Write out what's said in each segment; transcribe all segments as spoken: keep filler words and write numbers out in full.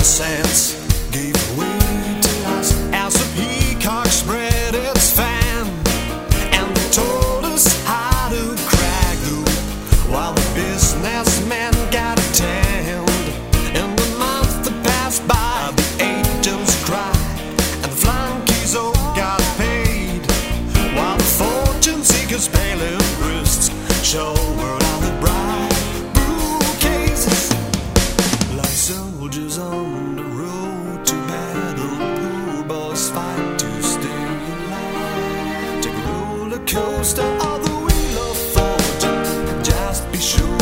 sense gave way to us as the peacock spread its fan, and they told us how to crack the while the businessmen got tanned. In the months that passed by, the agents cried and the flunkies all got paid, while the fortune seekers' pale wrists showered out the bright bouquets. Like soldiers on the road to battle, poor boys fight to stay alive. Take a roller coaster of the wheel of fortune, just be sure,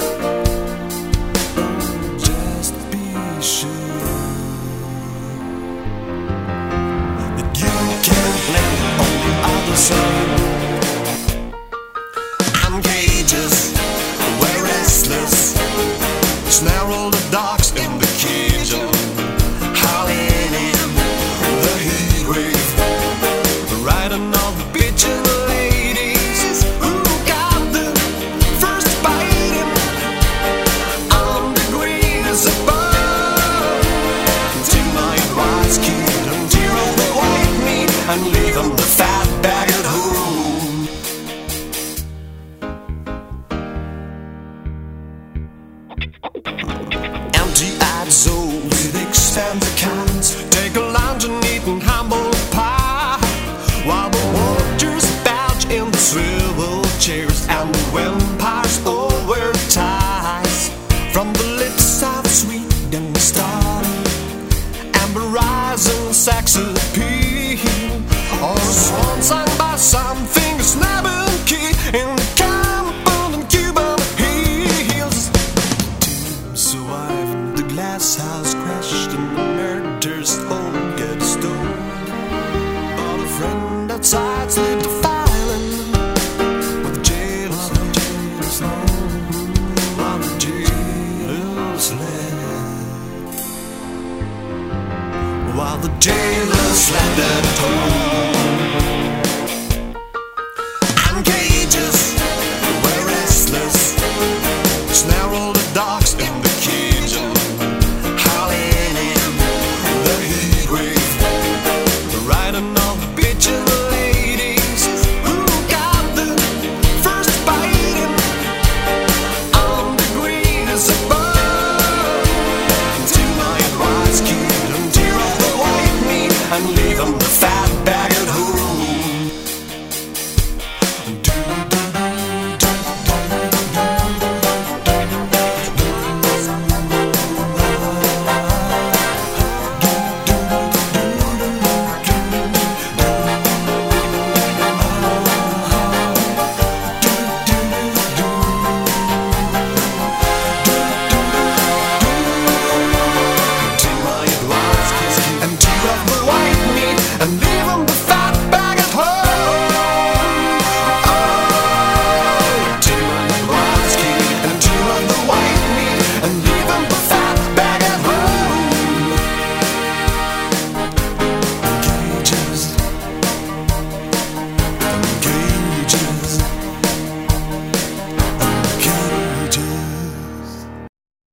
just be sure that you can't land on the other side. I'm cages, we're restless, snarl the docks in the kitchen, howling in the heat wave, riding all the bitchin' ladies who got the first bite on the greens above. Till my wise kid and tear off the white meat and leave 'em the fat bag at home. Empty-eyed souls with extended cans take a lunch and eat an humble pie, while the watchers belch in the swivel chairs and the vampires over ties. From the lips of sweet and starry amber rising sex appeal, or a swan sung by some fingers snapping key in the compound and Cuban hills. Team survived, the glass house crashed and the murder's home get stoned. But a friend outside slid the filing with the jailers, jailers while the jailers slept, while the jailers slept at home. I'm cages, we're restless, snarl the docks in the kitchen, howling in the heat wave, riding all the bitchin' ladies who got the first bite on the greens above. Till my wise kid and tear off the white meat and leave 'em the fat bag at home. And tear off the white meat and leave 'em the fat bag at home. Oh, tear off the wise kid and tear off the white meat and leave 'em the fat